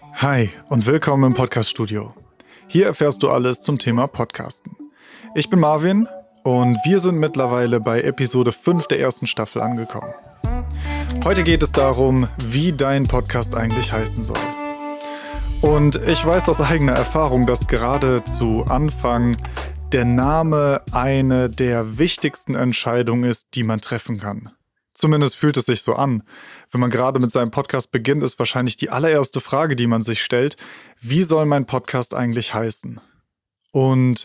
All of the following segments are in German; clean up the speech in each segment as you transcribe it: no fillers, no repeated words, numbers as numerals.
Hi und willkommen im Podcast-Studio. Hier erfährst du alles zum Thema Podcasten. Ich bin Marvin und wir sind mittlerweile bei Episode 5 der ersten Staffel angekommen. Heute geht es darum, wie dein Podcast eigentlich heißen soll. Und ich weiß aus eigener Erfahrung, dass gerade zu Anfang der Name eine der wichtigsten Entscheidungen ist, die man treffen kann. Zumindest fühlt es sich so an. Wenn man gerade mit seinem Podcast beginnt, ist wahrscheinlich die allererste Frage, die man sich stellt: Wie soll mein Podcast eigentlich heißen? Und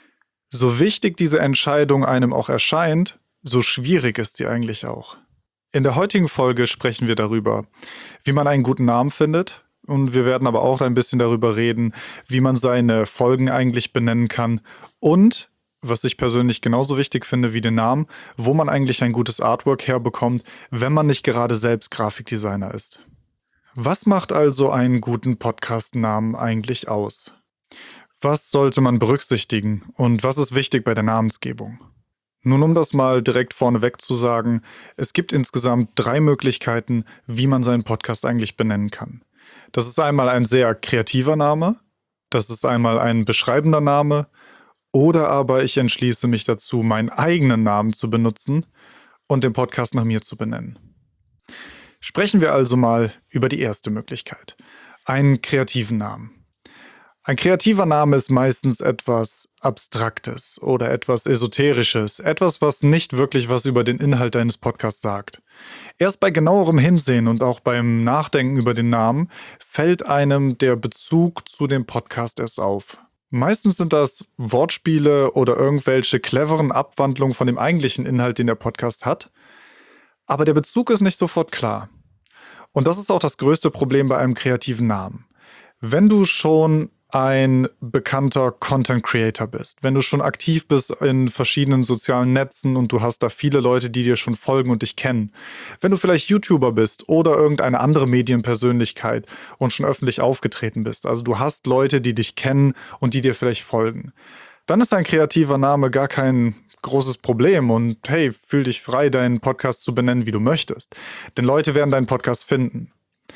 so wichtig diese Entscheidung einem auch erscheint, so schwierig ist sie eigentlich auch. In der heutigen Folge sprechen wir darüber, wie man einen guten Namen findet. Und wir werden aber auch ein bisschen darüber reden, wie man seine Folgen eigentlich benennen kann. Und, was ich persönlich genauso wichtig finde wie den Namen, wo man eigentlich ein gutes Artwork herbekommt, wenn man nicht gerade selbst Grafikdesigner ist. Was macht also einen guten Podcast-Namen eigentlich aus? Was sollte man berücksichtigen und was ist wichtig bei der Namensgebung? Nun, um das mal direkt vorneweg zu sagen, es gibt insgesamt 3 Möglichkeiten, wie man seinen Podcast eigentlich benennen kann. Das ist einmal ein sehr kreativer Name, das ist einmal ein beschreibender Name oder aber ich entschließe mich dazu, meinen eigenen Namen zu benutzen und den Podcast nach mir zu benennen. Sprechen wir also mal über die erste Möglichkeit, einen kreativen Namen. Ein kreativer Name ist meistens etwas Abstraktes oder etwas Esoterisches, etwas, was nicht wirklich was über den Inhalt deines Podcasts sagt. Erst bei genauerem Hinsehen und auch beim Nachdenken über den Namen fällt einem der Bezug zu dem Podcast erst auf. Meistens sind das Wortspiele oder irgendwelche cleveren Abwandlungen von dem eigentlichen Inhalt, den der Podcast hat, aber der Bezug ist nicht sofort klar. Und das ist auch das größte Problem bei einem kreativen Namen. Wenn du schon ein bekannter Content Creator bist, wenn du schon aktiv bist in verschiedenen sozialen Netzen und du hast da viele Leute, die dir schon folgen und dich kennen, wenn du vielleicht YouTuber bist oder irgendeine andere Medienpersönlichkeit und schon öffentlich aufgetreten bist, also du hast Leute, die dich kennen und die dir vielleicht folgen, dann ist ein kreativer Name gar kein großes Problem und hey, fühl dich frei, deinen Podcast zu benennen, wie du möchtest. Denn Leute werden deinen Podcast finden.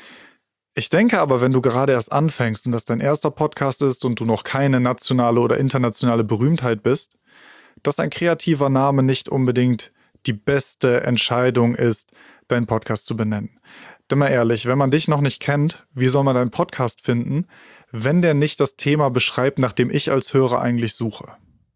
Ich denke aber, wenn du gerade erst anfängst und das dein erster Podcast ist und du noch keine nationale oder internationale Berühmtheit bist, dass ein kreativer Name nicht unbedingt die beste Entscheidung ist, deinen Podcast zu benennen. Denn mal ehrlich, wenn man dich noch nicht kennt, wie soll man deinen Podcast finden, wenn der nicht das Thema beschreibt, nach dem ich als Hörer eigentlich suche?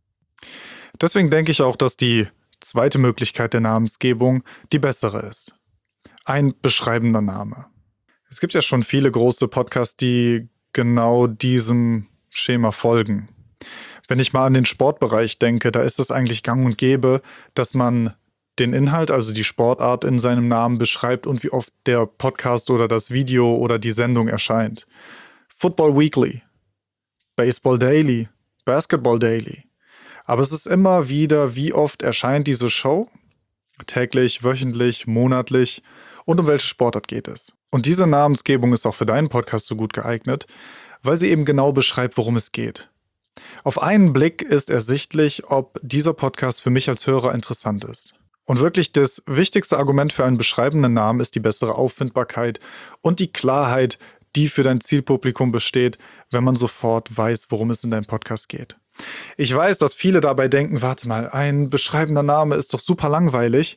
Deswegen denke ich auch, dass die zweite Möglichkeit der Namensgebung die bessere ist. Ein beschreibender Name. Es gibt ja schon viele große Podcasts, die genau diesem Schema folgen. Wenn ich mal an den Sportbereich denke, da ist es eigentlich gang und gäbe, dass man den Inhalt, also die Sportart in seinem Namen beschreibt und wie oft der Podcast oder das Video oder die Sendung erscheint. Football Weekly, Baseball Daily, Basketball Daily. Aber es ist immer wieder, wie oft erscheint diese Show? Täglich, wöchentlich, monatlich und um welche Sportart geht es? Und diese Namensgebung ist auch für deinen Podcast so gut geeignet, weil sie eben genau beschreibt, worum es geht. Auf einen Blick ist ersichtlich, ob dieser Podcast für mich als Hörer interessant ist. Und wirklich das wichtigste Argument für einen beschreibenden Namen ist die bessere Auffindbarkeit und die Klarheit, die für dein Zielpublikum besteht, wenn man sofort weiß, worum es in deinem Podcast geht. Ich weiß, dass viele dabei denken, warte mal, ein beschreibender Name ist doch super langweilig.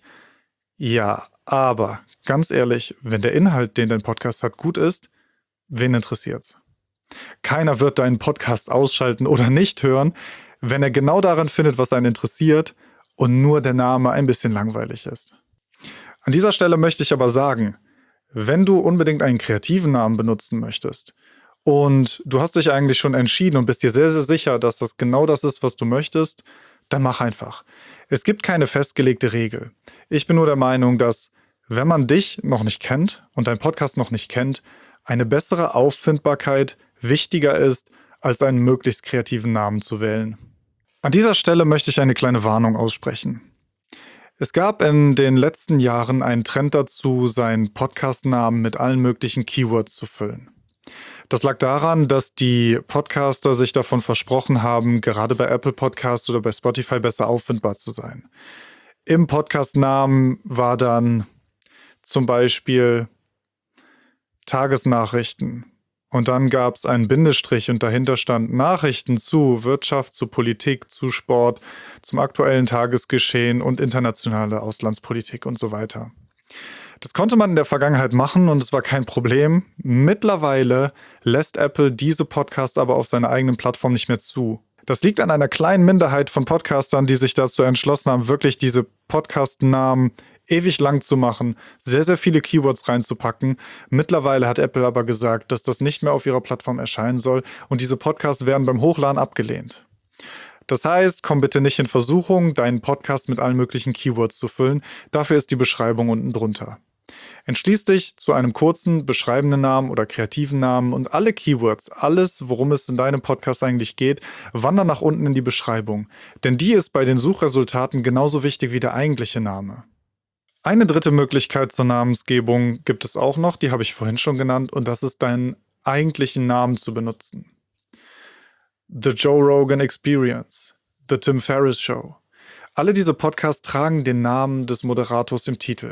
Ja, aber ganz ehrlich, wenn der Inhalt, den dein Podcast hat, gut ist, wen interessiert's? Keiner wird deinen Podcast ausschalten oder nicht hören, wenn er genau daran findet, was einen interessiert und nur der Name ein bisschen langweilig ist. An dieser Stelle möchte ich aber sagen, wenn du unbedingt einen kreativen Namen benutzen möchtest und du hast dich eigentlich schon entschieden und bist dir sehr, sehr sicher, dass das genau das ist, was du möchtest, dann mach einfach. Es gibt keine festgelegte Regel. Ich bin nur der Meinung, dass, wenn man dich noch nicht kennt und deinen Podcast noch nicht kennt, eine bessere Auffindbarkeit wichtiger ist, als einen möglichst kreativen Namen zu wählen. An dieser Stelle möchte ich eine kleine Warnung aussprechen. Es gab in den letzten Jahren einen Trend dazu, seinen Podcast-Namen mit allen möglichen Keywords zu füllen. Das lag daran, dass die Podcaster sich davon versprochen haben, gerade bei Apple Podcasts oder bei Spotify besser auffindbar zu sein. Im Podcast-Namen war dann zum Beispiel Tagesnachrichten Und dann gab es einen Bindestrich und dahinter stand Nachrichten zu Wirtschaft, zu Politik, zu Sport, zum aktuellen Tagesgeschehen und internationale Auslandspolitik und so weiter. Das konnte man in der Vergangenheit machen und es war kein Problem. Mittlerweile lässt Apple diese Podcasts aber auf seiner eigenen Plattform nicht mehr zu. Das liegt an einer kleinen Minderheit von Podcastern, die sich dazu entschlossen haben, wirklich diese Podcast-Namen ewig lang zu machen, sehr, sehr viele Keywords reinzupacken. Mittlerweile hat Apple aber gesagt, dass das nicht mehr auf ihrer Plattform erscheinen soll und diese Podcasts werden beim Hochladen abgelehnt. Das heißt, komm bitte nicht in Versuchung, deinen Podcast mit allen möglichen Keywords zu füllen. Dafür ist die Beschreibung unten drunter. Entschließ dich zu einem kurzen, beschreibenden Namen oder kreativen Namen und alle Keywords, alles, worum es in deinem Podcast eigentlich geht, wandern nach unten in die Beschreibung. Denn die ist bei den Suchresultaten genauso wichtig wie der eigentliche Name. Eine dritte Möglichkeit zur Namensgebung gibt es auch noch, die habe ich vorhin schon genannt, und das ist deinen eigentlichen Namen zu benutzen. The Joe Rogan Experience, The Tim Ferriss Show. Alle diese Podcasts tragen den Namen des Moderators im Titel.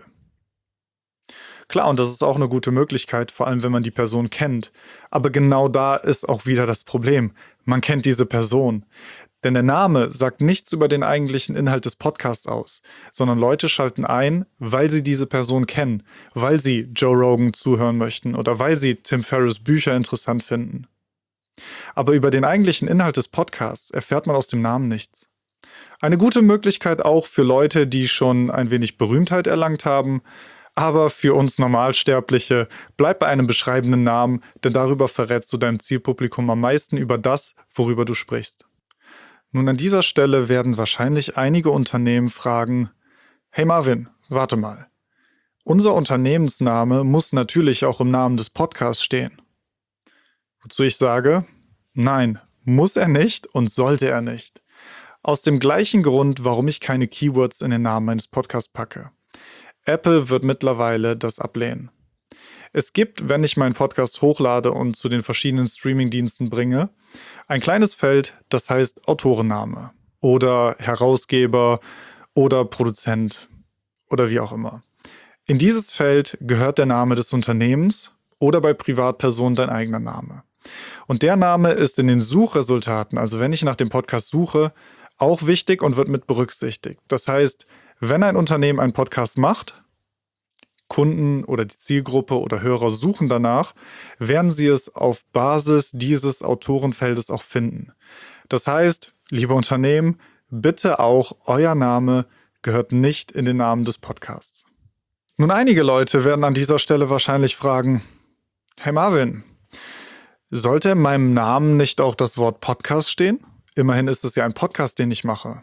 Klar, und das ist auch eine gute Möglichkeit, vor allem wenn man die Person kennt. Aber genau da ist auch wieder das Problem. Man kennt diese Person. Denn der Name sagt nichts über den eigentlichen Inhalt des Podcasts aus, sondern Leute schalten ein, weil sie diese Person kennen, weil sie Joe Rogan zuhören möchten oder weil sie Tim Ferriss Bücher interessant finden. Aber über den eigentlichen Inhalt des Podcasts erfährt man aus dem Namen nichts. Eine gute Möglichkeit auch für Leute, die schon ein wenig Berühmtheit erlangt haben, aber für uns Normalsterbliche, bleib bei einem beschreibenden Namen, denn darüber verrätst du deinem Zielpublikum am meisten über das, worüber du sprichst. Nun, an dieser Stelle werden wahrscheinlich einige Unternehmen fragen, hey Marvin, warte mal. Unser Unternehmensname muss natürlich auch im Namen des Podcasts stehen. Wozu ich sage, nein, muss er nicht und sollte er nicht. Aus dem gleichen Grund, warum ich keine Keywords in den Namen meines Podcasts packe. Apple wird mittlerweile das ablehnen. Es gibt, wenn ich meinen Podcast hochlade und zu den verschiedenen Streamingdiensten bringe, ein kleines Feld, das heißt Autorenname oder Herausgeber oder Produzent oder wie auch immer. In dieses Feld gehört der Name des Unternehmens oder bei Privatpersonen dein eigener Name. Und der Name ist in den Suchresultaten, also wenn ich nach dem Podcast suche, auch wichtig und wird mit berücksichtigt. Das heißt, wenn ein Unternehmen einen Podcast macht, Kunden oder die Zielgruppe oder Hörer suchen danach, werden sie es auf Basis dieses Autorenfeldes auch finden. Das heißt, liebe Unternehmen, bitte auch euer Name gehört nicht in den Namen des Podcasts. Nun, einige Leute werden an dieser Stelle wahrscheinlich fragen, hey Marvin, sollte in meinem Namen nicht auch das Wort Podcast stehen? Immerhin ist es ja ein Podcast, den ich mache.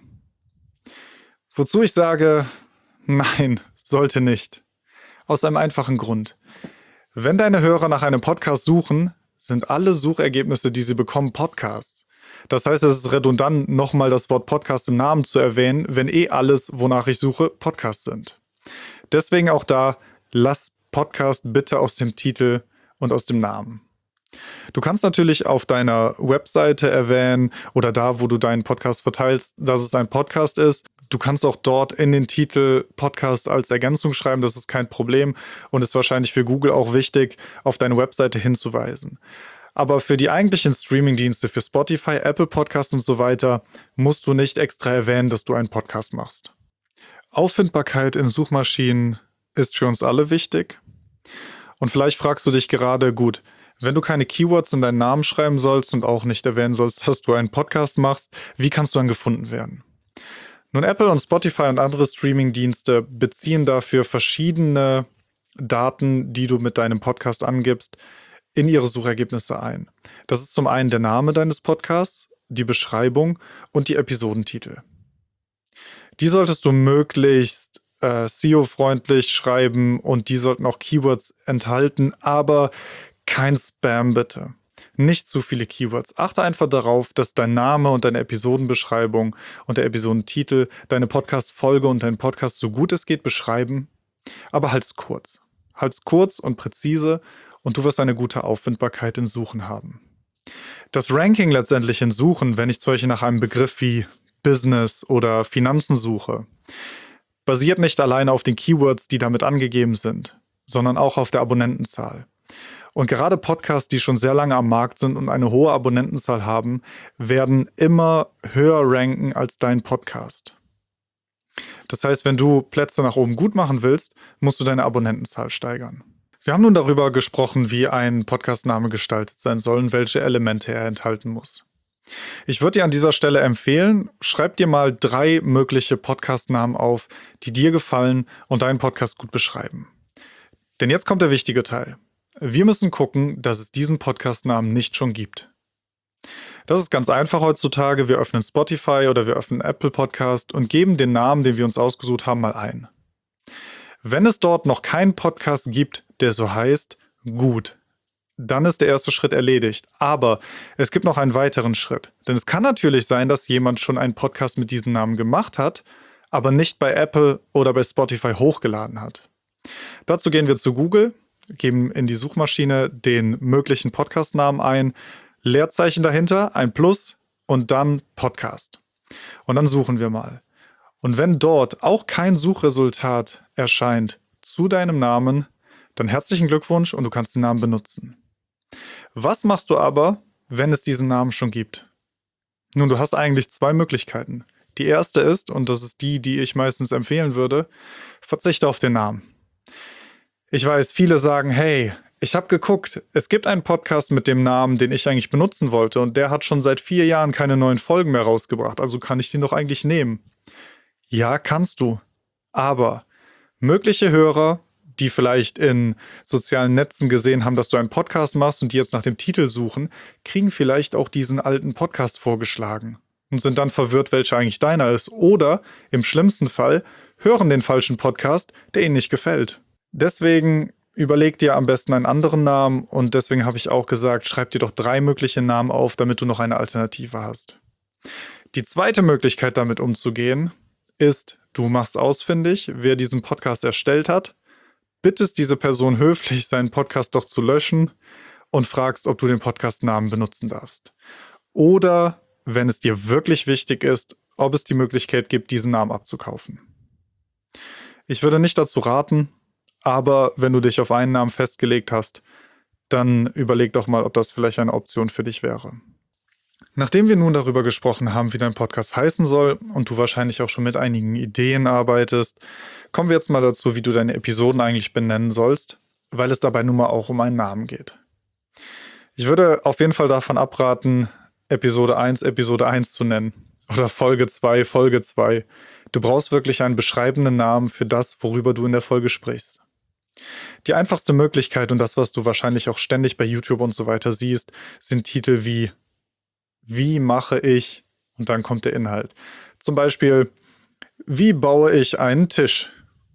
Wozu ich sage, nein, sollte nicht. Aus einem einfachen Grund. Wenn deine Hörer nach einem Podcast suchen, sind alle Suchergebnisse, die sie bekommen, Podcasts. Das heißt, es ist redundant, nochmal das Wort Podcast im Namen zu erwähnen, wenn alles, wonach ich suche, Podcasts sind. Deswegen auch da, lass Podcast bitte aus dem Titel und aus dem Namen. Du kannst natürlich auf deiner Webseite erwähnen oder da, wo du deinen Podcast verteilst, dass es ein Podcast ist. Du kannst auch dort in den Titel Podcast als Ergänzung schreiben, das ist kein Problem und ist wahrscheinlich für Google auch wichtig, auf deine Webseite hinzuweisen. Aber für die eigentlichen Streamingdienste, für Spotify, Apple Podcasts und so weiter, musst du nicht extra erwähnen, dass du einen Podcast machst. Auffindbarkeit in Suchmaschinen ist für uns alle wichtig. Und vielleicht fragst du dich gerade, gut, wenn du keine Keywords in deinen Namen schreiben sollst und auch nicht erwähnen sollst, dass du einen Podcast machst, wie kannst du dann gefunden werden? Nun, Apple und Spotify und andere Streamingdienste beziehen dafür verschiedene Daten, die du mit deinem Podcast angibst, in ihre Suchergebnisse ein. Das ist zum einen der Name deines Podcasts, die Beschreibung und die Episodentitel. Die solltest du möglichst SEO-freundlich schreiben und die sollten auch Keywords enthalten, aber kein Spam bitte. Nicht zu viele Keywords. Achte einfach darauf, dass dein Name und deine Episodenbeschreibung und der Episodentitel deine Podcast-Folge und deinen Podcast so gut es geht beschreiben, aber halt es kurz. Halt es kurz und präzise und du wirst eine gute Auffindbarkeit in Suchen haben. Das Ranking letztendlich in Suchen, wenn ich zum Beispiel nach einem Begriff wie Business oder Finanzen suche, basiert nicht alleine auf den Keywords, die damit angegeben sind, sondern auch auf der Abonnentenzahl. Und gerade Podcasts, die schon sehr lange am Markt sind und eine hohe Abonnentenzahl haben, werden immer höher ranken als dein Podcast. Das heißt, wenn du Plätze nach oben gut machen willst, musst du deine Abonnentenzahl steigern. Wir haben nun darüber gesprochen, wie ein Podcastname gestaltet sein soll und welche Elemente er enthalten muss. Ich würde dir an dieser Stelle empfehlen, schreib dir mal 3 mögliche Podcastnamen auf, die dir gefallen und deinen Podcast gut beschreiben. Denn jetzt kommt der wichtige Teil. Wir müssen gucken, dass es diesen Podcastnamen nicht schon gibt. Das ist ganz einfach heutzutage. Wir öffnen Spotify oder wir öffnen Apple Podcast und geben den Namen, den wir uns ausgesucht haben, mal ein. Wenn es dort noch keinen Podcast gibt, der so heißt, gut, dann ist der erste Schritt erledigt. Aber es gibt noch einen weiteren Schritt. Denn es kann natürlich sein, dass jemand schon einen Podcast mit diesem Namen gemacht hat, aber nicht bei Apple oder bei Spotify hochgeladen hat. Dazu gehen wir zu Google, geben in die Suchmaschine den möglichen Podcastnamen ein, Leerzeichen dahinter, ein Plus und dann Podcast. Und dann suchen wir mal. Und wenn dort auch kein Suchresultat erscheint zu deinem Namen, dann herzlichen Glückwunsch und du kannst den Namen benutzen. Was machst du aber, wenn es diesen Namen schon gibt? Nun, du hast eigentlich 2 Möglichkeiten. Die erste ist, und das ist die, die ich meistens empfehlen würde, verzichte auf den Namen. Ich weiß, viele sagen, hey, ich habe geguckt, es gibt einen Podcast mit dem Namen, den ich eigentlich benutzen wollte und der hat schon seit 4 Jahren keine neuen Folgen mehr rausgebracht, also kann ich den doch eigentlich nehmen. Ja, kannst du. Aber mögliche Hörer, die vielleicht in sozialen Netzen gesehen haben, dass du einen Podcast machst und die jetzt nach dem Titel suchen, kriegen vielleicht auch diesen alten Podcast vorgeschlagen und sind dann verwirrt, welcher eigentlich deiner ist. Oder im schlimmsten Fall hören den falschen Podcast, der ihnen nicht gefällt. Deswegen überleg dir am besten einen anderen Namen und deswegen habe ich auch gesagt, schreib dir doch 3 mögliche Namen auf, damit du noch eine Alternative hast. Die zweite Möglichkeit, damit umzugehen, ist, du machst ausfindig, wer diesen Podcast erstellt hat, bittest diese Person höflich, seinen Podcast doch zu löschen und fragst, ob du den Podcastnamen benutzen darfst. Oder, wenn es dir wirklich wichtig ist, ob es die Möglichkeit gibt, diesen Namen abzukaufen. Ich würde nicht dazu raten, aber wenn du dich auf einen Namen festgelegt hast, dann überleg doch mal, ob das vielleicht eine Option für dich wäre. Nachdem wir nun darüber gesprochen haben, wie dein Podcast heißen soll und du wahrscheinlich auch schon mit einigen Ideen arbeitest, kommen wir jetzt mal dazu, wie du deine Episoden eigentlich benennen sollst, weil es dabei nun mal auch um einen Namen geht. Ich würde auf jeden Fall davon abraten, Episode 1 zu nennen oder Folge 2 Folge 2. Du brauchst wirklich einen beschreibenden Namen für das, worüber du in der Folge sprichst. Die einfachste Möglichkeit und das, was du wahrscheinlich auch ständig bei YouTube und so weiter siehst, sind Titel wie mache ich, und dann kommt der Inhalt. Zum Beispiel, wie baue ich einen Tisch?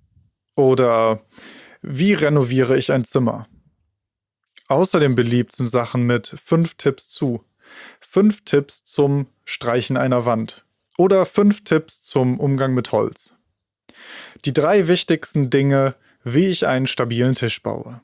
Oder wie renoviere ich ein Zimmer? Außerdem beliebt sind Sachen mit 5 Tipps zu, 5 Tipps zum Streichen einer Wand oder 5 Tipps zum Umgang mit Holz. Die 3 wichtigsten Dinge, wie ich einen stabilen Tisch baue.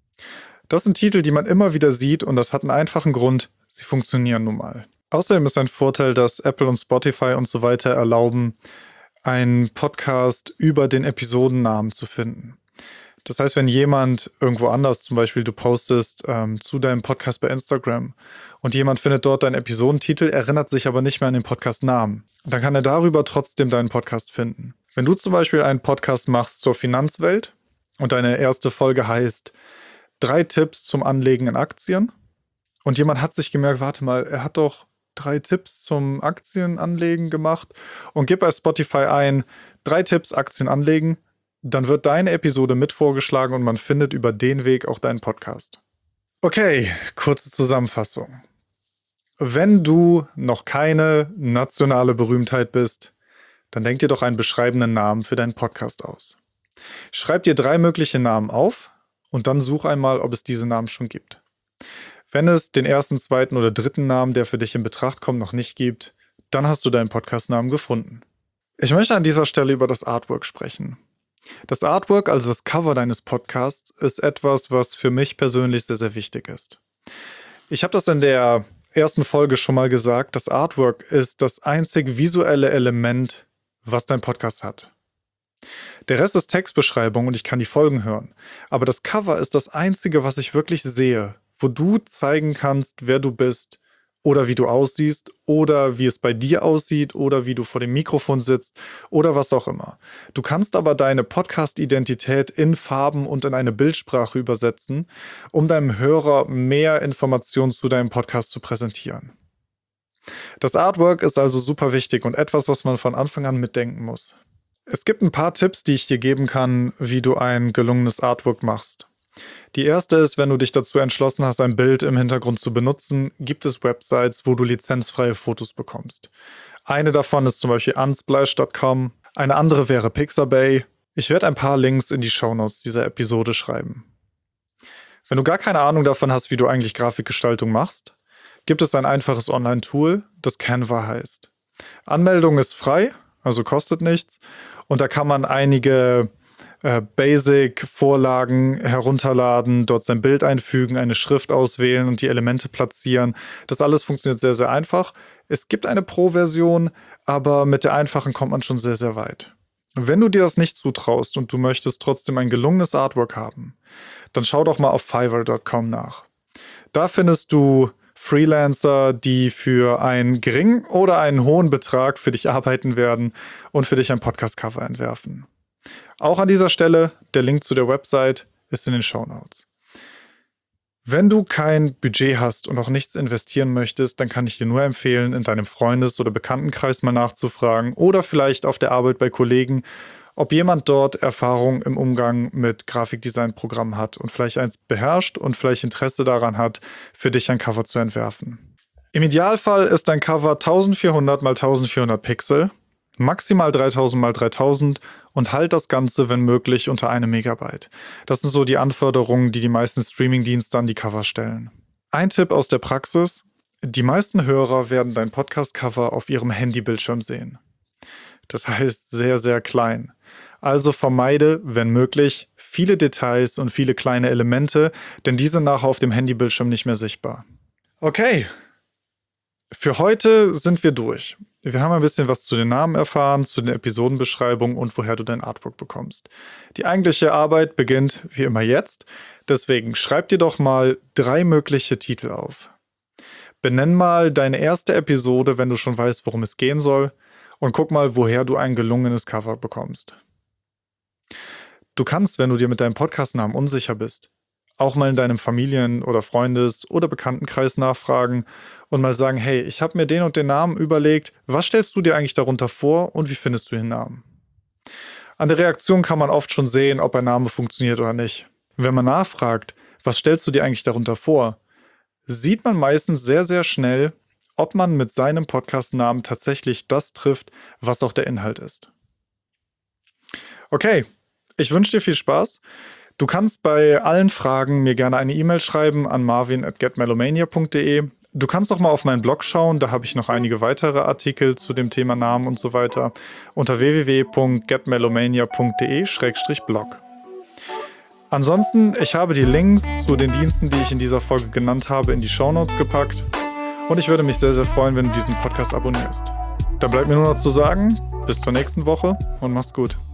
Das sind Titel, die man immer wieder sieht und das hat einen einfachen Grund, sie funktionieren nun mal. Außerdem ist ein Vorteil, dass Apple und Spotify und so weiter erlauben, einen Podcast über den Episodennamen zu finden. Das heißt, wenn jemand irgendwo anders, zum Beispiel du postest zu deinem Podcast bei Instagram und jemand findet dort deinen Episodentitel, erinnert sich aber nicht mehr an den Podcastnamen, dann kann er darüber trotzdem deinen Podcast finden. Wenn du zum Beispiel einen Podcast machst zur Finanzwelt und deine erste Folge heißt 3 Tipps zum Anlegen in Aktien und jemand hat sich gemerkt, warte mal, er hat doch 3 Tipps zum Aktienanlegen gemacht und gib bei Spotify ein 3 Tipps Aktien anlegen, dann wird deine Episode mit vorgeschlagen und man findet über den Weg auch deinen Podcast. Okay, kurze Zusammenfassung. Wenn du noch keine nationale Berühmtheit bist, dann denk dir doch einen beschreibenden Namen für deinen Podcast aus. Schreib dir 3 mögliche Namen auf und dann such einmal, ob es diese Namen schon gibt. Wenn es den ersten, zweiten oder dritten Namen, der für dich in Betracht kommt, noch nicht gibt, dann hast du deinen Podcastnamen gefunden. Ich möchte an dieser Stelle über das Artwork sprechen. Das Artwork, also das Cover deines Podcasts, ist etwas, was für mich persönlich sehr, sehr wichtig ist. Ich habe das in der ersten Folge schon mal gesagt, das Artwork ist das einzig visuelle Element, was dein Podcast hat. Der Rest ist Textbeschreibung und ich kann die Folgen hören. Aber das Cover ist das Einzige, was ich wirklich sehe, wo du zeigen kannst, wer du bist oder wie du aussiehst oder wie es bei dir aussieht oder wie du vor dem Mikrofon sitzt oder was auch immer. Du kannst aber deine Podcast-Identität in Farben und in eine Bildsprache übersetzen, um deinem Hörer mehr Informationen zu deinem Podcast zu präsentieren. Das Artwork ist also super wichtig und etwas, was man von Anfang an mitdenken muss. Es gibt ein paar Tipps, die ich dir geben kann, wie du ein gelungenes Artwork machst. Die erste ist, wenn du dich dazu entschlossen hast, ein Bild im Hintergrund zu benutzen, gibt es Websites, wo du lizenzfreie Fotos bekommst. Eine davon ist zum Beispiel unsplash.com, eine andere wäre Pixabay. Ich werde ein paar Links in die Shownotes dieser Episode schreiben. Wenn du gar keine Ahnung davon hast, wie du eigentlich Grafikgestaltung machst, gibt es ein einfaches Online-Tool, das Canva heißt. Anmeldung ist frei, also kostet nichts. Und da kann man einige Basic-Vorlagen herunterladen, dort sein Bild einfügen, eine Schrift auswählen und die Elemente platzieren. Das alles funktioniert sehr, sehr einfach. Es gibt eine Pro-Version, aber mit der einfachen kommt man schon sehr, sehr weit. Wenn du dir das nicht zutraust und du möchtest trotzdem ein gelungenes Artwork haben, dann schau doch mal auf Fiverr.com nach. Da findest du Freelancer, die für einen geringen oder einen hohen Betrag für dich arbeiten werden und für dich ein Podcast-Cover entwerfen. Auch an dieser Stelle, der Link zu der Website ist in den Shownotes. Wenn du kein Budget hast und auch nichts investieren möchtest, dann kann ich dir nur empfehlen, in deinem Freundes- oder Bekanntenkreis mal nachzufragen oder vielleicht auf der Arbeit bei Kollegen, ob jemand dort Erfahrung im Umgang mit Grafikdesign-Programmen hat und vielleicht eins beherrscht und vielleicht Interesse daran hat, für dich ein Cover zu entwerfen. Im Idealfall ist dein Cover 1400 x 1400 Pixel, maximal 3000 x 3000 und halt das Ganze, wenn möglich, unter 1 Megabyte. Das sind so die Anforderungen, die die meisten Streamingdienste an die Cover stellen. Ein Tipp aus der Praxis: Die meisten Hörer werden dein Podcast-Cover auf ihrem Handybildschirm sehen. Das heißt sehr, sehr klein. Also vermeide, wenn möglich, viele Details und viele kleine Elemente, denn die sind nachher auf dem Handybildschirm nicht mehr sichtbar. Okay, für heute sind wir durch. Wir haben ein bisschen was zu den Namen erfahren, zu den Episodenbeschreibungen und woher du dein Artwork bekommst. Die eigentliche Arbeit beginnt wie immer jetzt, deswegen schreib dir doch mal 3 mögliche Titel auf. Benenn mal deine erste Episode, wenn du schon weißt, worum es gehen soll, und guck mal, woher du ein gelungenes Cover bekommst. Du kannst, wenn du dir mit deinem Podcastnamen unsicher bist, auch mal in deinem Familien- oder Freundes- oder Bekanntenkreis nachfragen und mal sagen, hey, ich habe mir den und den Namen überlegt, was stellst du dir eigentlich darunter vor und wie findest du den Namen? An der Reaktion kann man oft schon sehen, ob ein Name funktioniert oder nicht. Wenn man nachfragt, was stellst du dir eigentlich darunter vor, sieht man meistens sehr, sehr schnell, ob man mit seinem Podcastnamen tatsächlich das trifft, was auch der Inhalt ist. Okay, ich wünsche dir viel Spaß. Du kannst bei allen Fragen mir gerne eine E-Mail schreiben an marvin@getmelomania.de. Du kannst auch mal auf meinen Blog schauen, da habe ich noch einige weitere Artikel zu dem Thema Namen und so weiter unter www.getmelomania.de/blog. Ansonsten, ich habe die Links zu den Diensten, die ich in dieser Folge genannt habe, in die Shownotes gepackt und ich würde mich sehr, sehr freuen, wenn du diesen Podcast abonnierst. Dann bleibt mir nur noch zu sagen, bis zur nächsten Woche und mach's gut.